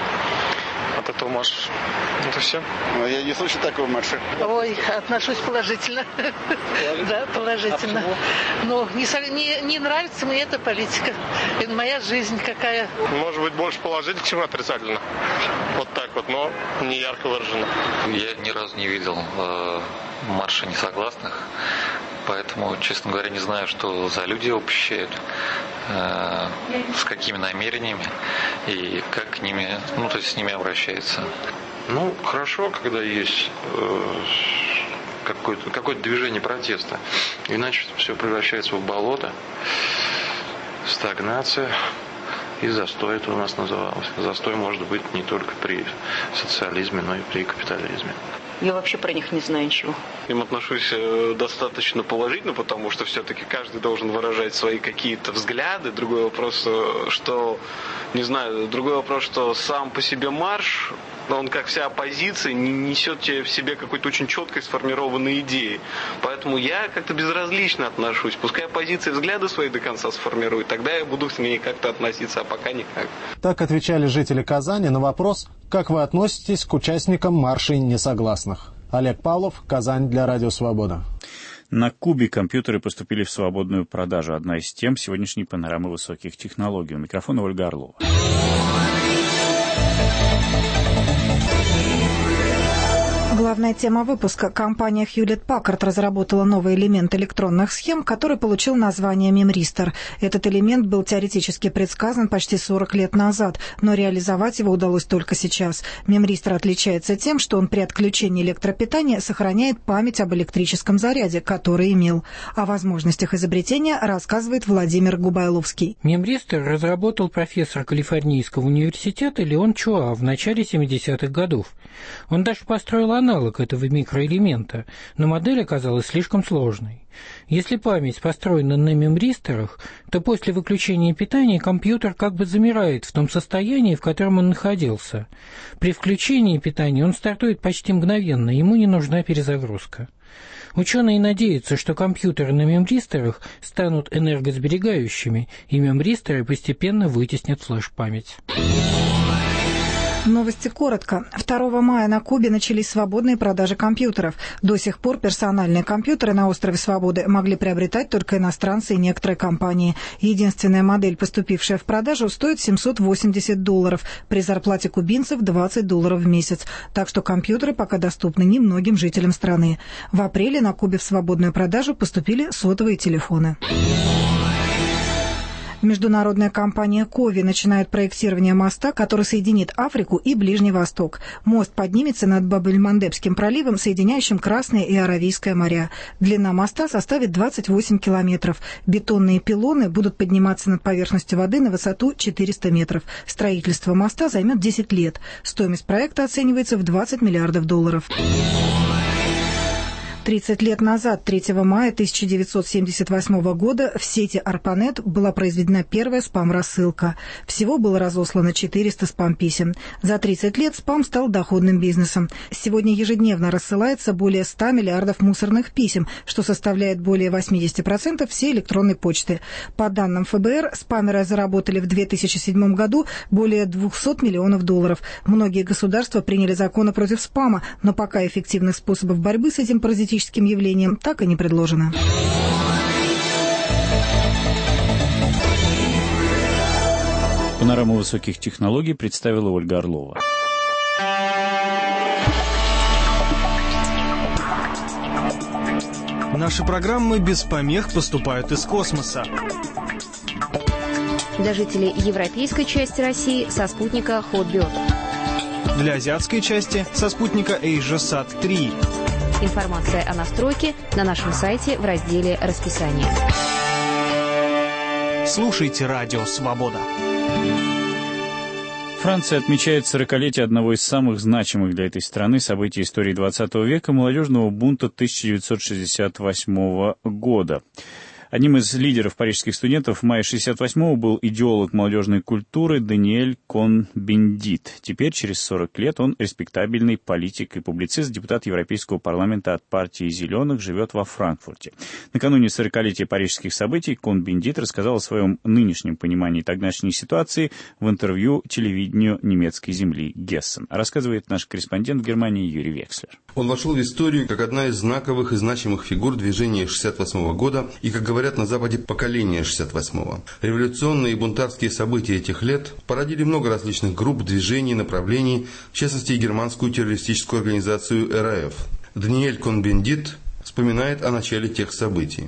От этого марша. Это все. Но я не слышу такого марша. Ой, отношусь положительно. Да, положительно. Но не, не, не нравится мне эта политика. Это моя жизнь какая. Может быть, больше положительно, чем отрицательно. Вот так вот, но не ярко выражено. Я ни разу не видел э, марша несогласных. Поэтому, честно говоря, не знаю, что за люди его посещают, э, с какими намерениями и как к ними, ну, то есть с ними обращаются. Ну, хорошо, когда есть э, какое-то, какое-то движение протеста. Иначе все превращается в болото, стагнация и застой, это у нас называлось. Застой может быть не только при социализме, но и при капитализме. Я вообще про них не знаю ничего. К ним отношусь достаточно положительно, потому что все-таки каждый должен выражать свои какие-то взгляды. Другой вопрос, что, не знаю, другой вопрос, что сам по себе марш, он, как вся оппозиция, не несет в себе какой-то очень четкой сформированной идеи. Поэтому я как-то безразлично отношусь. Пускай оппозиция взгляды свои до конца сформирует, тогда я буду к ней как-то относиться, а пока никак. Так отвечали жители Казани на вопрос, как вы относитесь к участникам маршей несогласных. Олег Павлов, Казань, для Радио Свобода. На Кубе компьютеры поступили в свободную продажу. Одна из тем сегодняшней панорамы высоких технологий. У микрофона Ольга Орлова. Глава Главная тема выпуска. Компания Hewlett-Packard разработала новый элемент электронных схем, который получил название мемристор. Этот элемент был теоретически предсказан почти сорок лет назад, но реализовать его удалось только сейчас. Мемристор отличается тем, что он при отключении электропитания сохраняет память об электрическом заряде, который имел. О возможностях изобретения рассказывает Владимир Губайловский. Мемристор разработал профессор Калифорнийского университета Леон Чуа в начале семидесятых годов. Он даже построил аналог этого микроэлемента, но модель оказалась слишком сложной. Если память построена на мемристорах, то после выключения питания компьютер как бы замирает в том состоянии, в котором он находился. При включении питания он стартует почти мгновенно, ему не нужна перезагрузка. Ученые надеются, что компьютеры на мемристорах станут энергосберегающими, и мемристоры постепенно вытеснят флеш-память. Новости коротко. второго мая на Кубе начались свободные продажи компьютеров. До сих пор персональные компьютеры на острове Свободы могли приобретать только иностранцы и некоторые компании. Единственная модель, поступившая в продажу, стоит семьсот восемьдесят долларов, при зарплате кубинцев двадцать долларов в месяц. Так что компьютеры пока доступны немногим жителям страны. В апреле на Кубе в свободную продажу поступили сотовые телефоны. Международная компания Кови начинает проектирование моста, который соединит Африку и Ближний Восток. Мост поднимется над Баб-эль-Мандебским проливом, соединяющим Красное и Аравийское моря. Длина моста составит двадцать восемь километров. Бетонные пилоны будут подниматься над поверхностью воды на высоту четыреста метров. Строительство моста займет десять лет. Стоимость проекта оценивается в двадцать миллиардов долларов. тридцать лет назад, третьего мая тысяча девятьсот семьдесят восьмого года, в сети ARPANET была произведена первая спам-рассылка. Всего было разослано четыреста спам-писем. За тридцать лет спам стал доходным бизнесом. Сегодня ежедневно рассылается более ста миллиардов мусорных писем, что составляет более восемьдесят процентов всей электронной почты. По данным эф бэ эр, спамеры заработали в две тысячи седьмом году более двухсот миллионов долларов. Многие государства приняли законы против спама, но пока эффективных способов борьбы с этим паразитическим явлением так и не предложено. Панораму высоких технологий представила Ольга Орлова. Наши программы без помех поступают из космоса. Для жителей европейской части России со спутника Hotbird. Для азиатской части со спутника AsiaSat три. Информация о настройке на нашем сайте в разделе «Расписание». Слушайте «Радио Свобода». Франция отмечает сорокалетие одного из самых значимых для этой страны событий истории двадцатого века — молодежного бунта тысяча девятьсот шестьдесят восьмого года. Одним из лидеров парижских студентов в мае шестьдесят восьмого был идеолог молодежной культуры Даниэль Кон-Бендит. Теперь, через сорок лет, он респектабельный политик и публицист, депутат Европейского парламента от партии «Зеленых», живет во Франкфурте. Накануне сорокалетия парижских событий Кон-Бендит рассказал о своем нынешнем понимании тогдашней ситуации в интервью телевидению немецкой земли Гессен. Рассказывает наш корреспондент в Германии Юрий Векслер. Он вошел в историю как одна из знаковых и значимых фигур движения шестьдесят восьмого года и, как говорят на Западе, поколения шестьдесят восьмого. Революционные и бунтарские события этих лет породили много различных групп, движений, направлений, в частности и германскую террористическую организацию эр а эф. Даниэль Кон-Бендит вспоминает о начале тех событий.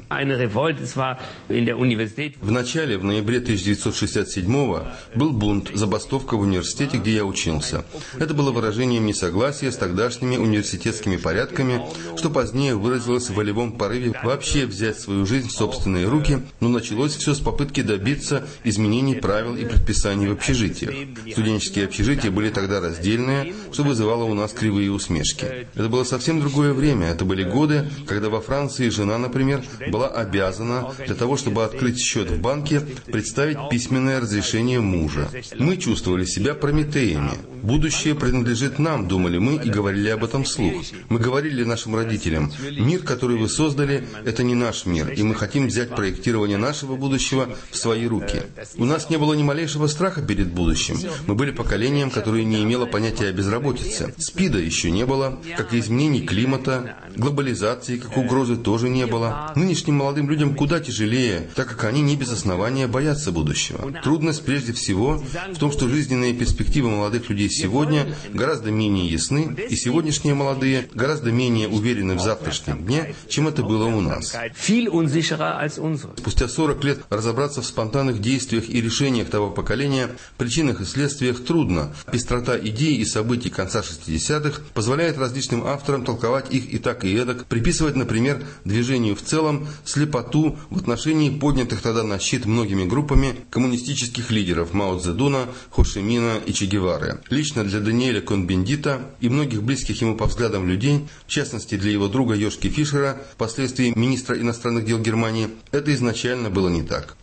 В начале, в ноябре тысяча девятьсот шестьдесят седьмого, был бунт, забастовка в университете, где я учился. Это было выражением несогласия с тогдашними университетскими порядками, что позднее выразилось в волевом порыве вообще взять свою жизнь в собственные руки, но началось все с попытки добиться изменений правил и предписаний в общежитиях. Студенческие общежития были тогда раздельные, что вызывало у нас кривые усмешки. Это было совсем другое время, это были годы, когда во Франции жена, например, была обязана для того, чтобы открыть счет в банке, представить письменное разрешение мужа. Мы чувствовали себя Прометеями. Будущее принадлежит нам, думали мы, и говорили об этом вслух. Мы говорили нашим родителям: мир, который вы создали, это не наш мир, и мы хотим взять проектирование нашего будущего в свои руки. У нас не было ни малейшего страха перед будущим. Мы были поколением, которое не имело понятия о безработице. СПИДа еще не было, как и изменений климата, глобализации, как угрозы, тоже не было. Нынешним молодым людям куда тяжелее, так как они не без основания боятся будущего. Трудность прежде всего в том, что жизненные перспективы молодых людей сегодня гораздо менее ясны, и сегодняшние молодые гораздо менее уверены в завтрашнем дне, чем это было у нас. Спустя сорок лет разобраться в спонтанных действиях и решениях того поколения, причинах и следствиях трудно. Пестрота идей и событий конца шестидесятых позволяет различным авторам толковать их и так, и эдак, приписывать, например, движению в целом слепоту в отношении поднятых тогда на щит многими группами коммунистических лидеров Мао Цзэдуна, Хо Ши Мина и Че Гевары. Лично для Даниэля Кон-Бендита и многих близких ему по взглядам людей, в частности для его друга Йошки Фишера, впоследствии министра иностранных дел Германии, это изначально было не так.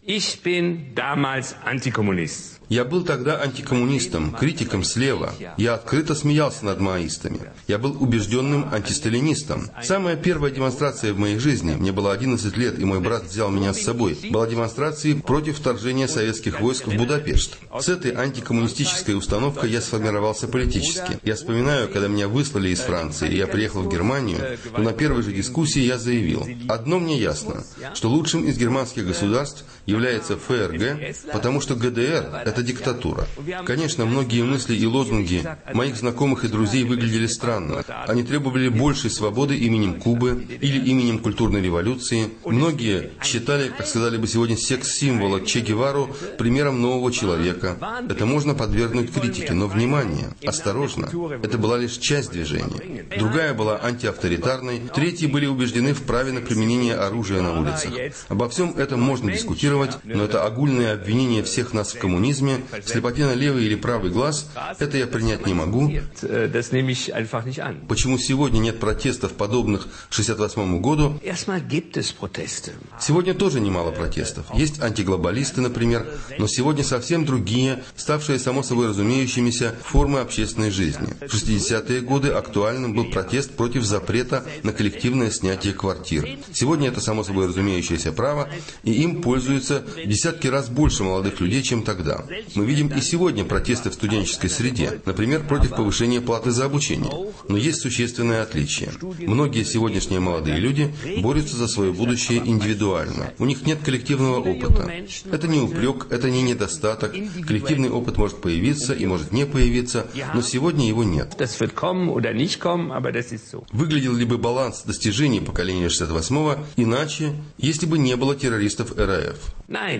Я был тогда антикоммунистом, критиком слева. Я открыто смеялся над маоистами. Я был убежденным антисталинистом. Самая первая демонстрация в моей жизни, мне было одиннадцать лет, и мой брат взял меня с собой, была демонстрацией против вторжения советских войск в Будапешт. С этой антикоммунистической установкой я сформировался политически. Я вспоминаю, когда меня выслали из Франции, и я приехал в Германию, то на первой же дискуссии я заявил: одно мне ясно, что лучшим из германских государств является эф эр гэ, потому что гэ дэ эр – это диктатура. Конечно, многие мысли и лозунги моих знакомых и друзей выглядели странно. Они требовали большей свободы именем Кубы или именем культурной революции. Многие считали, как сказали бы сегодня, секс-символа Че Гевару примером нового человека. Это можно подвергнуть критике, но внимание, осторожно, это была лишь часть движения. Другая была антиавторитарной, третьи были убеждены в праве на применение оружия на улицах. Обо всем этом можно дискутировать, но это огульное обвинение всех нас в коммунизме, в слепоте на левый или правый глаз, это я принять не могу. Почему сегодня нет протестов, подобных шестьдесят восьмому году? Сегодня тоже немало протестов. Есть антиглобалисты, например, но сегодня совсем другие, ставшие само собой разумеющимися, формы общественной жизни. В шестидесятые годы актуальным был протест против запрета на коллективное снятие квартир. Сегодня это само собой разумеющееся право, и им пользуются в десятки раз больше молодых людей, чем тогда. Мы видим и сегодня протесты в студенческой среде, например, против повышения платы за обучение. Но есть существенное отличие. Многие сегодняшние молодые люди борются за свое будущее индивидуально. У них нет коллективного опыта. Это не упрек, это не недостаток. Коллективный опыт может появиться и может не появиться, но сегодня его нет. Выглядел ли бы баланс достижений поколения шестьдесят восьмого иначе, если бы не было террористов эр а эф?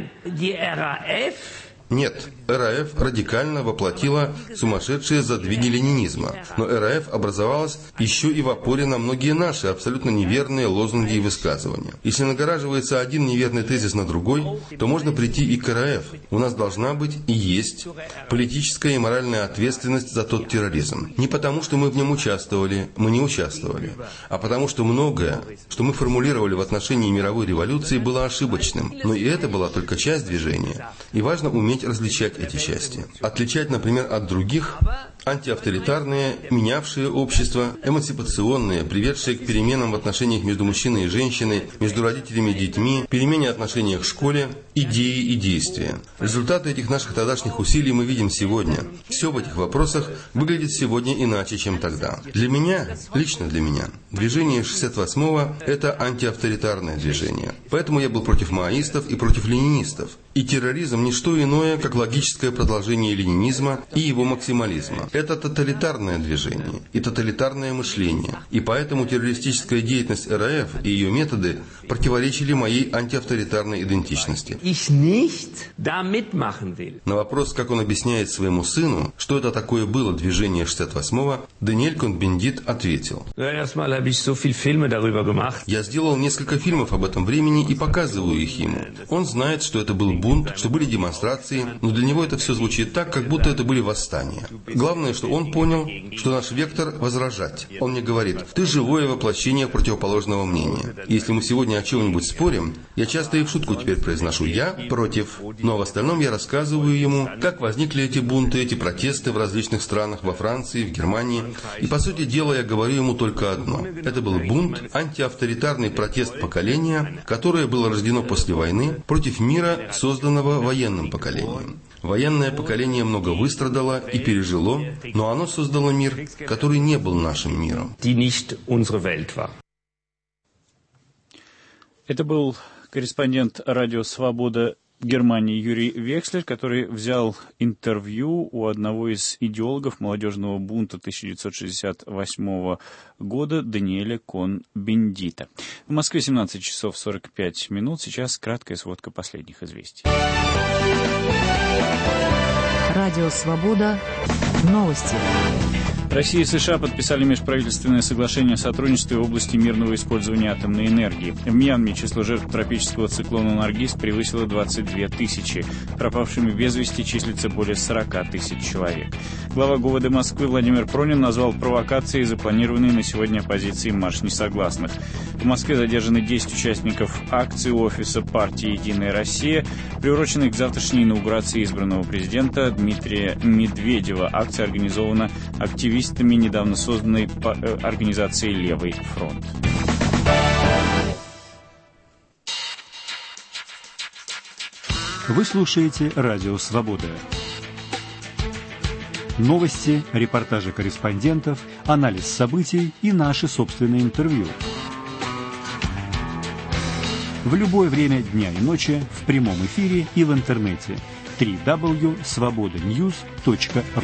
Нет, эр а эф радикально воплотила сумасшедшие задвиги ленинизма. Но эр а эф образовалась еще и в опоре на многие наши абсолютно неверные лозунги и высказывания. Если нагораживается один неверный тезис на другой, то можно прийти и к эр а эф. У нас должна быть и есть политическая и моральная ответственность за тот терроризм. Не потому, что мы в нем участвовали, мы не участвовали, а потому, что многое, что мы формулировали в отношении мировой революции, было ошибочным. Но и это была только часть движения. И важно уметь различать эти части. Отличать, например, от других антиавторитарные, менявшие общество, эмансипационные, приведшие к переменам в отношениях между мужчиной и женщиной, между родителями и детьми, перемене отношений в школе, идеи и действия. Результаты этих наших тогдашних усилий мы видим сегодня. Все в этих вопросах выглядит сегодня иначе, чем тогда. Для меня, лично для меня, движение шестьдесят восьмого – это антиавторитарное движение. Поэтому я был против маоистов и против ленинистов. И терроризм – не что иное, как логическое продолжение ленинизма и его максимализма. Это тоталитарное движение и тоталитарное мышление. И поэтому террористическая деятельность эр а эф и ее методы противоречили моей антиавторитарной идентичности. На вопрос, как он объясняет своему сыну, что это такое было движение шестьдесят восьмого, Даниэль Кон-Бендит ответил: «Я сделал несколько фильмов об этом времени и показываю их ему. Он знает, что это был бунт, что были демонстрации, но для него это все звучит так, как будто это были восстания. Главное, что он понял, что наш вектор – возражать. Он мне говорит: ты живое воплощение противоположного мнения. Если мы сегодня о чем-нибудь спорим, я часто и в шутку теперь произношу: я против. Но в остальном я рассказываю ему, как возникли эти бунты, эти протесты в различных странах, во Франции, в Германии. И по сути дела я говорю ему только одно. Это был бунт, антиавторитарный протест поколения, которое было рождено после войны против мира, созданного военным поколением. Военное поколение много выстрадало и пережило, но оно создало мир, который не был нашим миром». Это был корреспондент «Радио Свобода» Германии Юрий Векслер, который взял интервью у одного из идеологов молодежного бунта тысяча девятьсот шестьдесят восьмого года Даниэля Кон-Бендита. В Москве семнадцать часов сорок пять минут. Сейчас краткая сводка последних известий. Радио «Свобода». Новости. Россия и США подписали межправительственное соглашение о сотрудничестве в области мирного использования атомной энергии. В Мьянме число жертв тропического циклона Наргиз превысило двадцать две тысячи. Пропавшими без вести числится более сорок тысяч человек. Глава ГУВД Москвы Владимир Пронин назвал провокацией запланированный на сегодня оппозицией марш несогласных. В Москве задержаны десять участников акции офиса партии «Единая Россия», приуроченной к завтрашней инаугурации избранного президента Дмитрия Медведева. Акция организована активистами недавно созданной организацией «Левый фронт». Вы слушаете «Радио Свобода». Новости, репортажи корреспондентов, анализ событий и наши собственные интервью. В любое время дня и ночи в прямом эфире и в интернете. дабл ю дабл ю дабл ю точка свобода ньюс точка ру.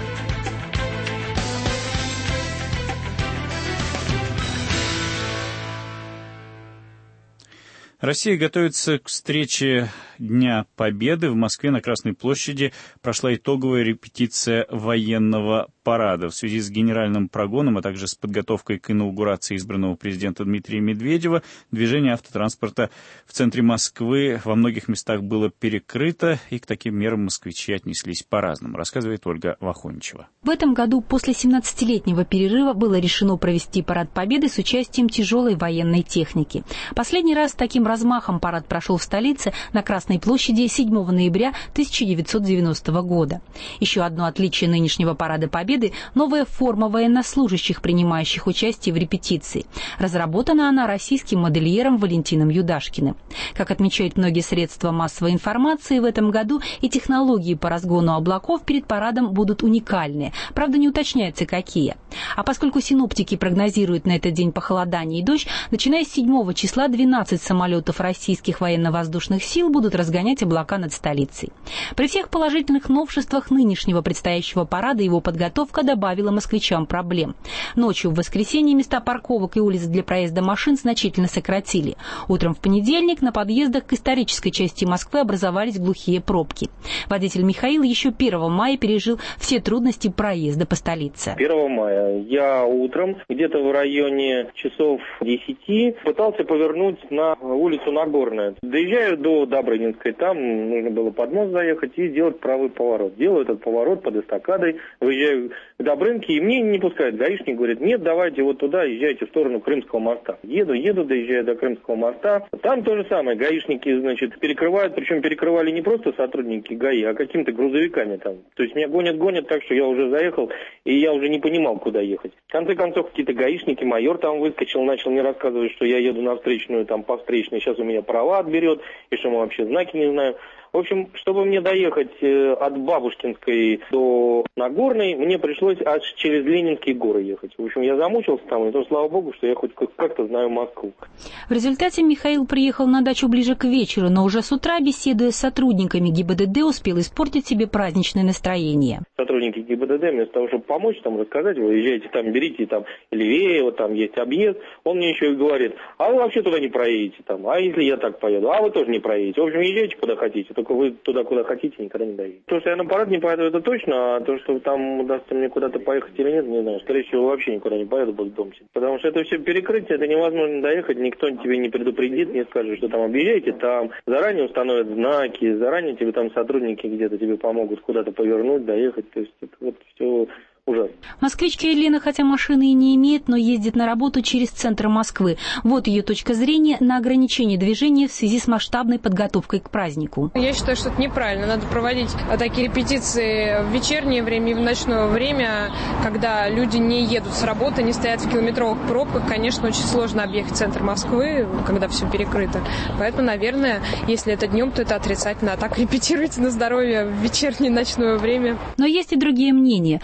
Россия готовится к встрече Дня Победы. В Москве на Красной площади прошла итоговая репетиция военного парада. В связи с генеральным прогоном, а также с подготовкой к инаугурации избранного президента Дмитрия Медведева, движение автотранспорта в центре Москвы во многих местах было перекрыто, и к таким мерам москвичи отнеслись по-разному, рассказывает Ольга Вахончева. В этом году после семнадцатилетнего перерыва было решено провести парад Победы с участием тяжелой военной техники. Последний раз с таким размахом парад прошел в столице на Красной площади седьмого ноября тысяча девятьсот девяностого года. Еще одно отличие нынешнего парада Победы – новая форма военнослужащих, принимающих участие в репетиции. Разработана она российским модельером Валентином Юдашкиным. Как отмечают многие средства массовой информации, в этом году и технологии по разгону облаков перед парадом будут уникальные. Правда, не уточняется, какие. А поскольку синоптики прогнозируют на этот день похолодание и дождь, начиная с седьмого числа двенадцать самолетов российских военно-воздушных сил будут разгонять облака над столицей. При всех положительных новшествах нынешнего предстоящего парада его подготовка добавила москвичам проблем. Ночью в воскресенье места парковок и улиц для проезда машин значительно сократили. Утром в понедельник на подъездах к исторической части Москвы образовались глухие пробки. Водитель Михаил еще первого мая пережил все трудности проезда по столице. первого мая я утром, где-то в районе часов десяти, пытался повернуть на улицу Нагорная. Доезжаю до Добрынинской, там нужно было под мост заехать и сделать правый поворот. Делаю этот поворот под эстакадой, выезжаю к Добрынке, и мне не пускают. Гаишник говорит: нет, давайте вот туда, езжайте в сторону Крымского моста. Еду, еду, доезжаю до Крымского моста. Там то же самое, гаишники, значит, перекрывают, причем перекрывали не просто сотрудники ГАИ, а какими-то грузовиками там. То есть меня гонят, гонят так, что я уже заехал, и я уже не понимал, куда ехать. В конце концов, какие-то гаишники, майор там выскочил, начал мне рассказывать, что я еду на встречную, там, по встречной, сейчас у меня права отберет, и что мы вообще знаки не знаем. В общем, чтобы мне доехать от Бабушкинской до Нагорной, мне пришлось аж через Ленинские горы ехать. В общем, я замучился там, и то, слава богу, что я хоть как-то знаю Москву. В результате Михаил приехал на дачу ближе к вечеру, но уже с утра, беседуя с сотрудниками ГИБДД, успел испортить себе праздничное настроение. Сотрудники ГИБДД, вместо того, чтобы помочь, там, рассказать, вы езжайте там, берите там левее, вот там есть объезд, он мне еще и говорит: а вы вообще туда не проедете, там, а если я так поеду, а вы тоже не проедете. В общем, езжайте куда хотите, только вы туда, куда хотите, никогда не доедете. То, что я на парад не поеду, это точно, а то, что там удастся мне куда-то поехать или нет, не знаю. Скорее всего, вообще никуда не поеду, буду дома сидеть. Потому что это все перекрытие, это невозможно доехать, никто тебе не предупредит, не скажет, что там объезжайте, там заранее установят знаки, заранее тебе там сотрудники где-то тебе помогут куда-то повернуть, доехать, то есть это вот все ужасно. Москвичка Елена, хотя машины и не имеет, но ездит на работу через центр Москвы. Вот ее точка зрения на ограничение движения в связи с масштабной подготовкой к празднику. Я считаю, что это неправильно. Надо проводить такие репетиции в вечернее время и в ночное время, когда люди не едут с работы, не стоят в километровых пробках. Конечно, очень сложно объехать центр Москвы, когда все перекрыто. Поэтому, наверное, если это днем, то это отрицательно. А так репетируйте на здоровье в вечернее и ночное время. Но есть и другие мнения. Многие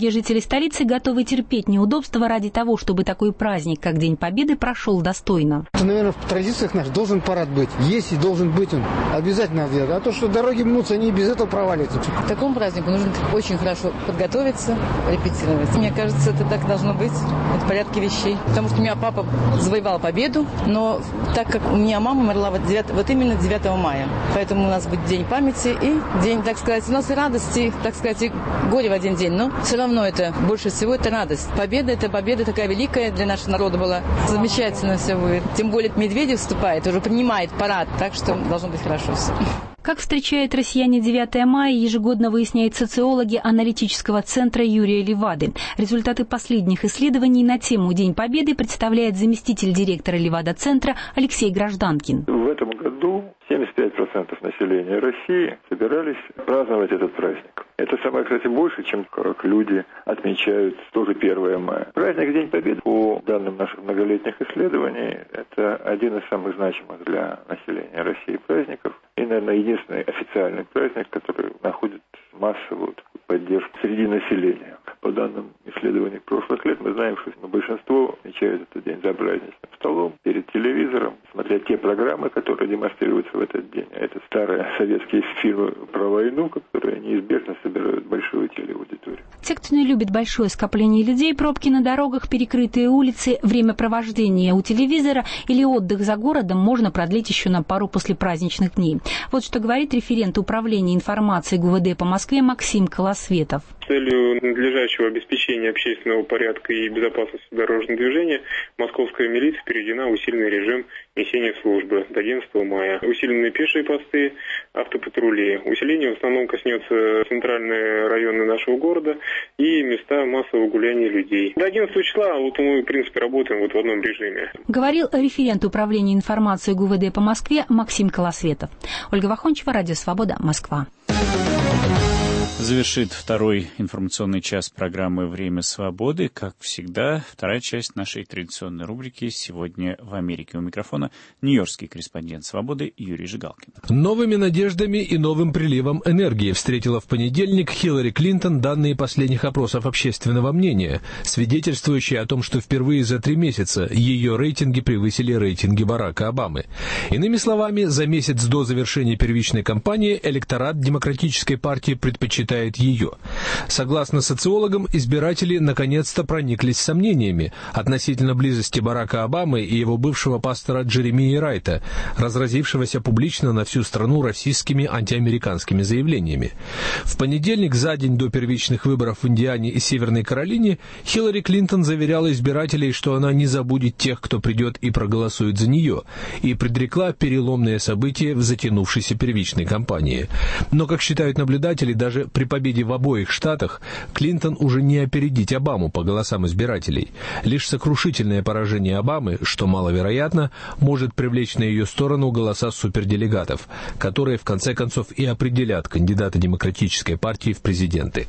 Многие жители столицы готовы терпеть неудобства ради того, чтобы такой праздник, как День Победы, прошел достойно. Наверное, в традициях наших должен парад быть. Есть и должен быть он. Обязательно сделать. А то, что дороги мнутся, они и без этого проваливаются. К такому празднику нужно очень хорошо подготовиться, репетировать. Мне кажется, это так должно быть. Это в порядке вещей. Потому что у меня папа завоевал победу, но так как у меня мама умерла вот, девятого, вот именно девятого мая. Поэтому у нас будет День памяти и день, так сказать, у нас и радости, так сказать, и горе в один день. Но все равно это, больше всего, это радость. Победа, это победа такая великая для нашего народа была. Замечательно все будет. Тем более Медведев вступает, уже принимает парад, так что должно быть хорошо все. Как встречают россияне девятое мая, ежегодно выясняют социологи аналитического центра Юрия Левады. Результаты последних исследований на тему День Победы представляет заместитель директора Левада-центра Алексей Гражданкин. В этом году семьдесят пять процентов населения России собирались праздновать этот праздник. Это самое, кстати, больше, чем как люди отмечают тоже первое мая. Праздник День Победы, по данным наших многолетних исследований, это один из самых значимых для населения России праздников. И, наверное, единственный официальный праздник, который находит массовую поддержку среди населения. По данным исследований прошлых лет, мы знаем, что большинство отмечают этот день за праздничным столом, перед телевизором, смотря те программы, которые демонстрируются в этот день. А это старые советские фильмы про войну, которые неизбежно собирают большую телеаудиторию. Те, кто не любит большое скопление людей, пробки на дорогах, перекрытые улицы, времяпровождение у телевизора или отдых за городом можно продлить еще на пару послепраздничных дней. Вот что говорит референт управления информацией ГУВД по Москве Максим Колосветов. С целью надлежащего обеспечения общественного порядка и безопасности дорожного движения московская милиция переведена в усиленный режим несения службы до одиннадцатого мая. Усиленные пешие посты, автопатрули. Усиление в основном коснется центральные районы нашего города и места массового гуляния людей. До одиннадцатого числа вот мы, в принципе, работаем вот в одном режиме. Говорил референт управления информацией ГУВД по Москве Максим Колосветов. Ольга Вахончева, Радио Свобода, Москва. Завершит второй информационный час программы «Время свободы». Как всегда, вторая часть нашей традиционной рубрики «Сегодня в Америке». У микрофона нью-йоркский корреспондент «Свободы» Юрий Жигалкин. Новыми надеждами и новым приливом энергии встретила в понедельник Хиллари Клинтон данные последних опросов общественного мнения, свидетельствующие о том, что впервые за три месяца ее рейтинги превысили рейтинги Барака Обамы. Иными словами, за месяц до завершения первичной кампании электорат Демократической партии предпочитает ее. Согласно социологам, избиратели наконец-то прониклись сомнениями относительно близости Барака Обамы и его бывшего пастора Джеремии Райта, разразившегося публично на всю страну расистскими антиамериканскими заявлениями. В понедельник, за день до первичных выборов в Индиане и Северной Каролине, Хиллари Клинтон заверяла избирателей, что она не забудет тех, кто придет и проголосует за нее, и предрекла переломные события в затянувшейся первичной кампании. Но, как считают наблюдатели, даже при победе в обоих штатах Клинтон уже не опередить Обаму по голосам избирателей. Лишь сокрушительное поражение Обамы, что маловероятно, может привлечь на ее сторону голоса суперделегатов, которые в конце концов и определят кандидата Демократической партии в президенты.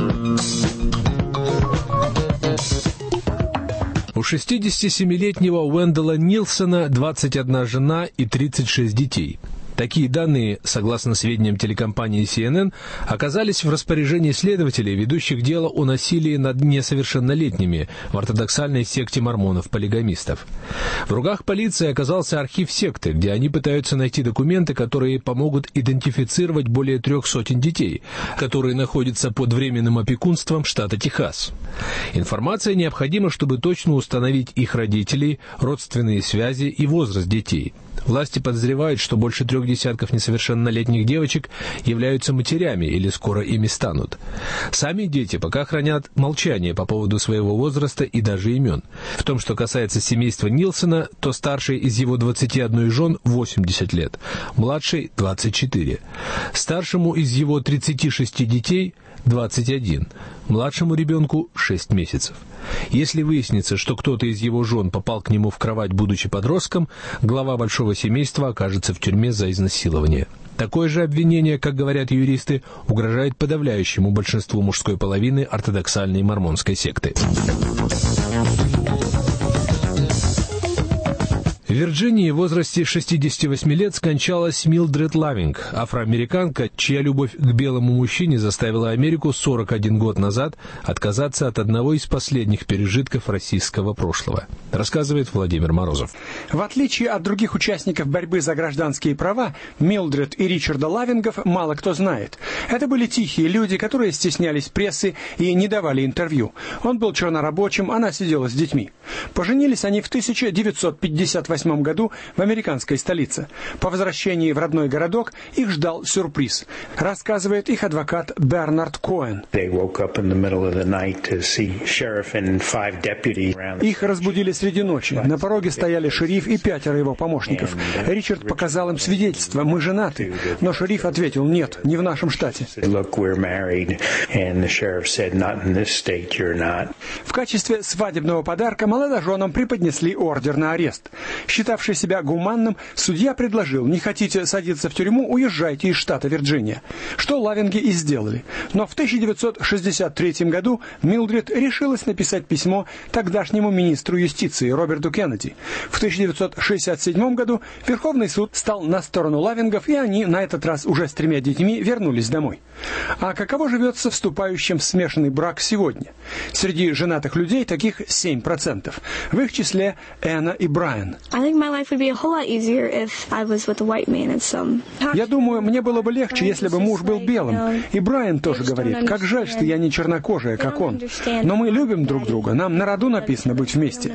У шестидесятисемилетнего Уэндела Нилсона двадцать одна жена и тридцать шесть детей. Такие данные, согласно сведениям телекомпании си эн эн, оказались в распоряжении следователей, ведущих дело о насилии над несовершеннолетними в ортодоксальной секте мормонов-полигамистов. В руках полиции оказался архив секты, где они пытаются найти документы, которые помогут идентифицировать более трех сотен детей, которые находятся под временным опекунством штата Техас. Информация необходима, чтобы точно установить их родителей, родственные связи и возраст детей. Власти подозревают, что больше трех десятков несовершеннолетних девочек являются матерями или скоро ими станут. Сами дети пока хранят молчание по поводу своего возраста и даже имен. В том, что касается семейства Нилсона, то старшей из его двадцати одной жен восемьдесят лет, младшей двадцать четыре. Старшему из его тридцати шести детей двадцать один, младшему ребенку шесть месяцев. Если выяснится, что кто-то из его жен попал к нему в кровать, будучи подростком, глава большого семейства окажется в тюрьме за изнасилование. Такое же обвинение, как говорят юристы, угрожает подавляющему большинству мужской половины ортодоксальной мормонской секты. Вирджинии в возрасте шестидесяти восьми лет скончалась Милдред Лавинг, афроамериканка, чья любовь к белому мужчине заставила Америку сорок один год назад отказаться от одного из последних пережитков российского прошлого, рассказывает Владимир Морозов. В отличие от других участников борьбы за гражданские права, Милдред и Ричарда Лавингов мало кто знает. Это были тихие люди, которые стеснялись прессы и не давали интервью. Он был чернорабочим, она сидела с детьми. Поженились они в тысяча девятьсот пятьдесят восьмом году в американской столице. По возвращении в родной городок их ждал сюрприз, рассказывает их адвокат Бернард Коэн. Их разбудили среди ночи. На пороге стояли шериф и пятеро его помощников. Ричард показал им свидетельство: «Мы женаты». Но шериф ответил: «Нет, не в нашем штате». В качестве свадебного подарка молодоженам преподнесли ордер на арест. Считавший себя гуманным, судья предложил: «Не хотите садиться в тюрьму, уезжайте из штата Вирджиния». Что Лавинги и сделали. Но в тысяча девятьсот шестьдесят третьем году Милдред решилась написать письмо тогдашнему министру юстиции Роберту Кеннеди. В тысяча девятьсот шестьдесят седьмом году Верховный суд стал на сторону Лавингов, и они на этот раз уже с тремя детьми вернулись домой. А каково живется вступающим в смешанный брак сегодня? Среди женатых людей таких семь процентов. В их числе Энна и Брайан. Я думаю, мне было бы легче, если бы муж был белым. И Брайан тоже говорит: «Как жаль, что я не чернокожая, как он. Но мы любим друг друга, нам на роду написано быть вместе».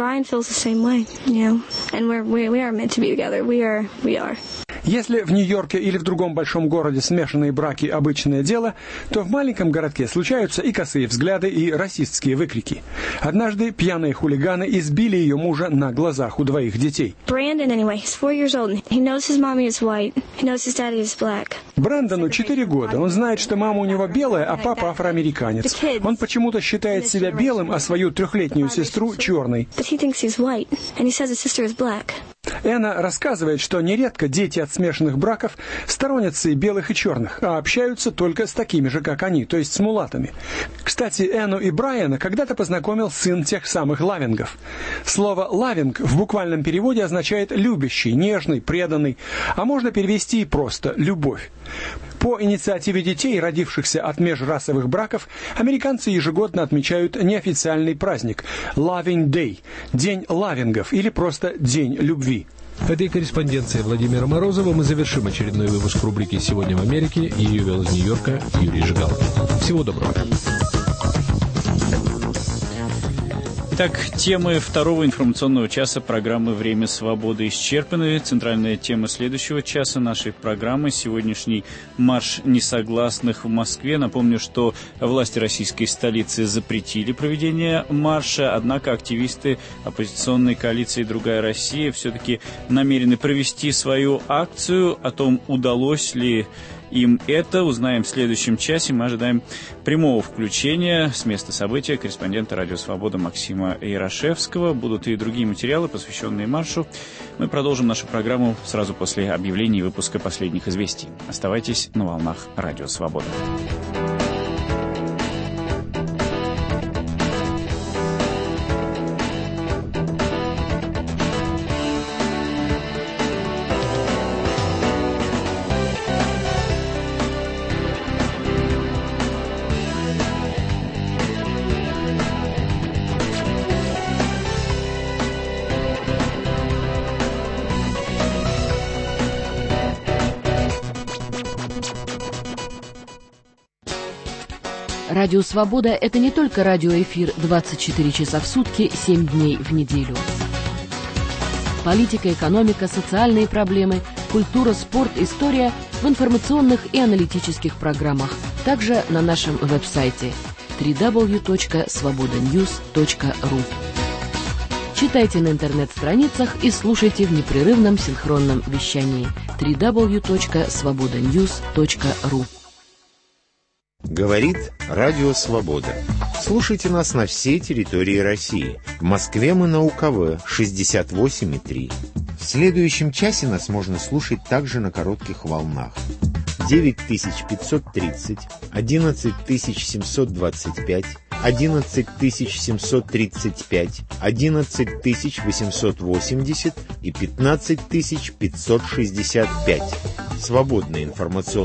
Если в Нью-Йорке или в другом большом городе смешанные браки – обычное дело, то в маленьком городке случаются и косые взгляды, и расистские выкрики. Однажды пьяные хулиганы избили ее мужа на глазах у двоих детей. Брэндону четыре года. Он знает, что мама у него белая, а папа афроамериканец. Он почему-то считает себя белым, а свою трехлетнюю сестру черной. Энна рассказывает, что нередко дети от смешанных браков сторонятся и белых, и черных, а общаются только с такими же, как они, то есть с мулатами. Кстати, Энну и Брайана когда-то познакомил сын тех самых Лавингов. Слово «лавинг» в буквальном переводе означает «любящий», «нежный», «преданный», а можно перевести и просто «любовь». По инициативе детей, родившихся от межрасовых браков, американцы ежегодно отмечают неофициальный праздник – Loving Day – День Лавингов или просто День любви. Этой корреспонденцией Владимира Морозова мы завершим очередной выпуск рубрики «Сегодня в Америке». Ее вел из Нью-Йорка Юрий Жигалкин. Всего доброго. Итак, темы второго информационного часа программы «Время свободы» исчерпаны. Центральная тема следующего часа нашей программы – сегодняшний марш несогласных в Москве. Напомню, что власти российской столицы запретили проведение марша, однако активисты оппозиционной коалиции «Другая Россия» все-таки намерены провести свою акцию. О том, удалось ли им это, узнаем в следующем часе. Мы ожидаем прямого включения с места события корреспондента «Радио Свобода» Максима Ярошевского. Будут и другие материалы, посвященные маршу. Мы продолжим нашу программу сразу после объявления и выпуска последних известий. Оставайтесь на волнах «Радио Свобода». Радио «Свобода» — это не только радиоэфир двадцать четыре часа в сутки, семь дней в неделю. Политика, экономика, социальные проблемы, культура, спорт, история в информационных и аналитических программах. Также на нашем веб-сайте дабл ю дабл ю дабл ю точка свобода ньюс точка ру. Читайте на интернет-страницах и слушайте в непрерывном синхронном вещании дабл ю дабл ю дабл ю точка свобода ньюс точка ру. Говорит Радио Свобода. Слушайте нас на всей территории России. В Москве мы на УКВ шестьдесят восемь и три. В следующем часе нас можно слушать также на коротких волнах. девять тысяч пятьсот тридцать, одиннадцать тысяч семьсот двадцать пять, одиннадцать тысяч семьсот тридцать пять, одиннадцать тысяч восемьсот восемьдесят и пятнадцать тысяч пятьсот шестьдесят пять. Свободная информационная